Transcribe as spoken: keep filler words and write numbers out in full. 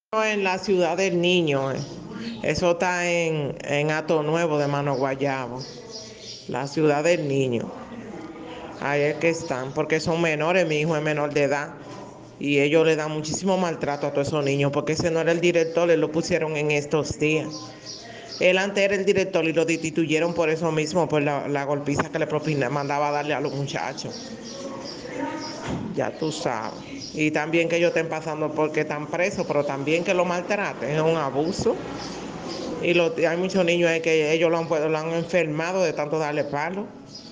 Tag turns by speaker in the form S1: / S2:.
S1: En la ciudad del niño, eh. Eso está en, en Ato Nuevo de Mano Guayabo. La ciudad del niño. Ahí es que están, porque son menores, mi hijo es menor de edad. Y ellos le dan muchísimo maltrato a todos esos niños, porque ese no era el director, le lo pusieron en estos días. Él antes era el director y lo destituyeron por eso mismo, por la, la golpiza que le propina, mandaba a darle a los muchachos. Ya tú sabes. Y también que ellos estén pasando porque están presos, pero también que lo maltraten, es un abuso. Y lo, hay muchos niños ahí que ellos lo han, lo han enfermado de tanto darle palo.